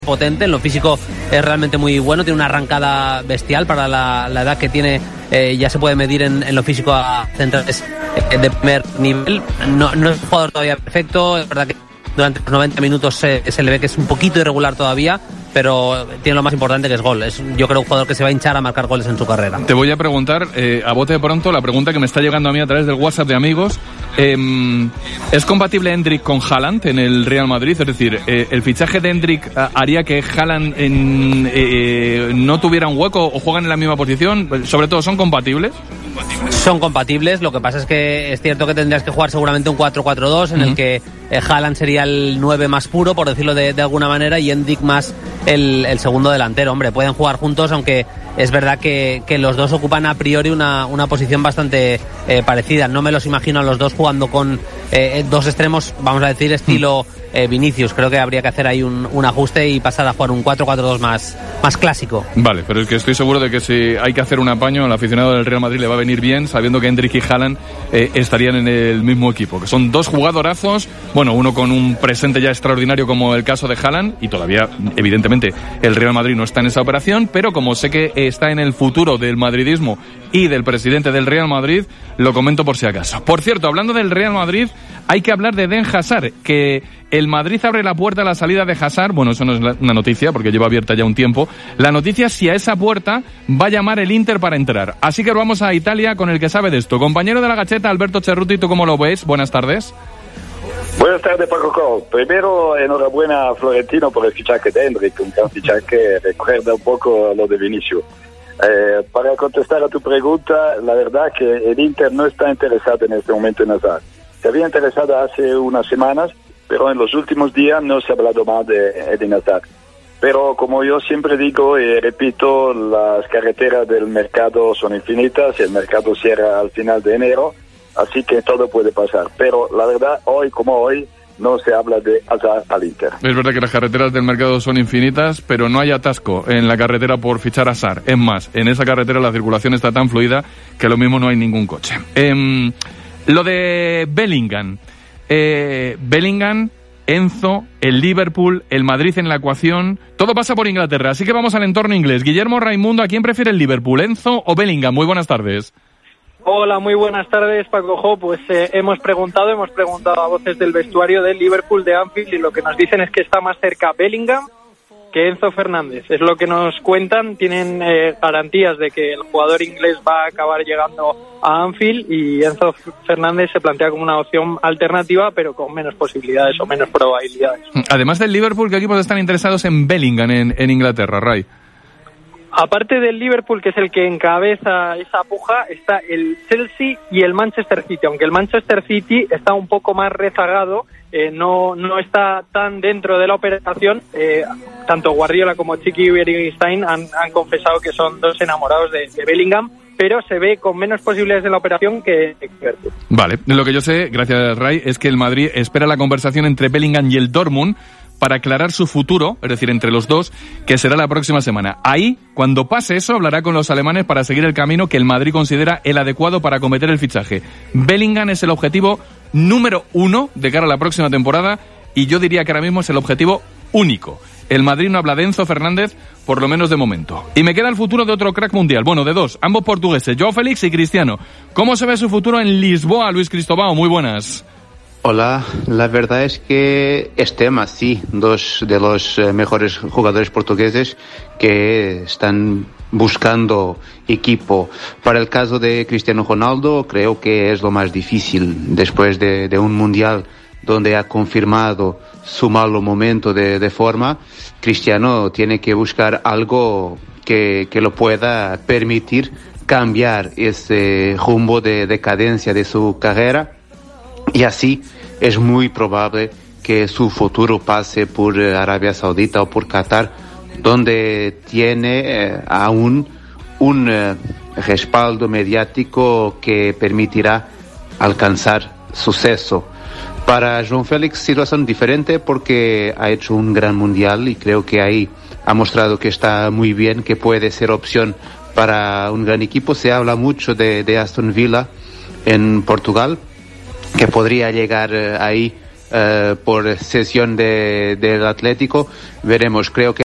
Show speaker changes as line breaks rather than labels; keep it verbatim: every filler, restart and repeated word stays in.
potente, en lo físico es realmente muy bueno, tiene una arrancada bestial para la, la edad que tiene, eh, ya se puede medir en, en lo físico a centrales eh, de primer nivel. No, no es un jugador todavía perfecto, es verdad que durante los noventa minutos se, se le ve que es un poquito irregular todavía, pero tiene lo más importante, que es gol. Es, yo creo, un jugador que se va a hinchar a marcar goles en su carrera.
Te voy a preguntar, eh, a bote de pronto, la pregunta que me está llegando a mí a través del WhatsApp de amigos. Eh, ¿Es compatible Endrick con Haaland en el Real Madrid? Es decir, eh, ¿el fichaje de Endrick haría que Haaland en, eh, no tuviera un hueco o juegan en la misma posición? Sobre todo, ¿son compatibles?
Son compatibles, lo que pasa es que es cierto que tendrías que jugar seguramente un cuatro cuatro dos, en uh-huh. el que eh, Haaland sería el nueve más puro, por decirlo de, de alguna manera, y Endrick más el, el segundo delantero. Hombre, pueden jugar juntos, aunque es verdad que, que los dos ocupan a priori una, una posición bastante eh, parecida. No me los imagino a los dos jugando con eh, dos extremos, vamos a decir, estilo eh, Vinicius. Creo que habría que hacer ahí un, un ajuste y pasar a jugar un cuatro cuatro dos más, más clásico.
Vale, pero es que estoy seguro de que si hay que hacer un apaño, al aficionado del Real Madrid le va a venir bien, sabiendo que Endrick y Haaland eh, estarían en el mismo equipo, que son dos jugadorazos, bueno, uno con un presente ya extraordinario como el caso de Haaland, y todavía, evidentemente, el Real Madrid no está en esa operación, pero como sé que está en el futuro del madridismo y del presidente del Real Madrid, lo comento por si acaso. Por cierto, hablando del Real Madrid, hay que hablar de Eden Hazard, que el Madrid abre la puerta a la salida de Hazard. Bueno, eso no es una noticia, porque lleva abierta ya un tiempo. La noticia es si a esa puerta va a llamar el Inter para entrar. Así que vamos a Italia con el que sabe de esto. Compañero de la Gacheta, Alberto Cerruti, ¿tú cómo lo ves? Buenas tardes.
Buenas tardes, Paco. Primero, enhorabuena a Florentino por el fichaje de Endrick, un gran fichaje, recuerda un poco lo de Vinicius. Eh, para contestar a tu pregunta, la verdad que el Inter no está interesado en este momento en Hazard. Se había interesado hace unas semanas, pero en los últimos días no se ha hablado más de Eden Hazard. Pero como yo siempre digo y repito, las carreteras del mercado son infinitas, el mercado cierra al final de enero, así que todo puede pasar. Pero la verdad, hoy como hoy, no se habla de Hazard al Inter.
Es verdad que las carreteras del mercado son infinitas, pero no hay atasco en la carretera por fichar a Hazard. Es más, en esa carretera la circulación está tan fluida que lo mismo no hay ningún coche. Eh, lo de Bellingham. Eh, Bellingham, Enzo, el Liverpool, el Madrid en la ecuación, todo pasa por Inglaterra, así que vamos al entorno inglés. Guillermo Raimundo, ¿a quién prefiere el Liverpool, Enzo o Bellingham? Muy buenas tardes.
Hola, muy buenas tardes, Paco Jo. Pues eh, hemos preguntado, hemos preguntado a voces del vestuario del Liverpool de Anfield y lo que nos dicen es que está más cerca Bellingham que Enzo Fernández. Es lo que nos cuentan, tienen eh, garantías de que el jugador inglés va a acabar llegando a Anfield y Enzo Fernández se plantea como una opción alternativa, pero con menos posibilidades o menos probabilidades.
Además del Liverpool, ¿qué equipos están interesados en Bellingham en, en Inglaterra, Ray?
Aparte del Liverpool, que es el que encabeza esa puja, está el Chelsea y el Manchester City, aunque el Manchester City está un poco más rezagado, eh, no no está tan dentro de la operación. Eh, tanto Guardiola como Chiqui Beristain han, han confesado que son dos enamorados de, de Bellingham, pero se ve con menos posibilidades de la operación que Liverpool.
Vale, lo que yo sé, gracias Ray, es que el Madrid espera la conversación entre Bellingham y el Dortmund para aclarar su futuro, es decir, entre los dos, que será la próxima semana. Ahí, cuando pase eso, hablará con los alemanes para seguir el camino que el Madrid considera el adecuado para cometer el fichaje. Bellingham es el objetivo número uno de cara a la próxima temporada y yo diría que ahora mismo es el objetivo único. El Madrid no habla de Enzo Fernández, por lo menos de momento. Y me queda el futuro de otro crack mundial, bueno, de dos, ambos portugueses, João Félix y Cristiano. ¿Cómo se ve su futuro en Lisboa, Luis Cristóbal? Muy buenas.
Hola, la verdad es que es tema, sí, dos de los eh, mejores jugadores portugueses que están buscando equipo. Para el caso de Cristiano Ronaldo, creo que es lo más difícil después de, de un mundial donde ha confirmado su malo momento de, de forma. Cristiano tiene que buscar algo que, que lo pueda permitir cambiar ese rumbo de decadencia de su carrera. Y así es muy probable que su futuro pase por Arabia Saudita o por Qatar, donde tiene eh, aún un eh, respaldo mediático que permitirá alcanzar suceso. Para João Félix, situación diferente porque ha hecho un gran mundial y creo que ahí ha mostrado que está muy bien, que puede ser opción para un gran equipo. Se habla mucho de, de Aston Villa en Portugal, que podría llegar eh, ahí eh, por cesión de, del Atlético. Veremos, creo que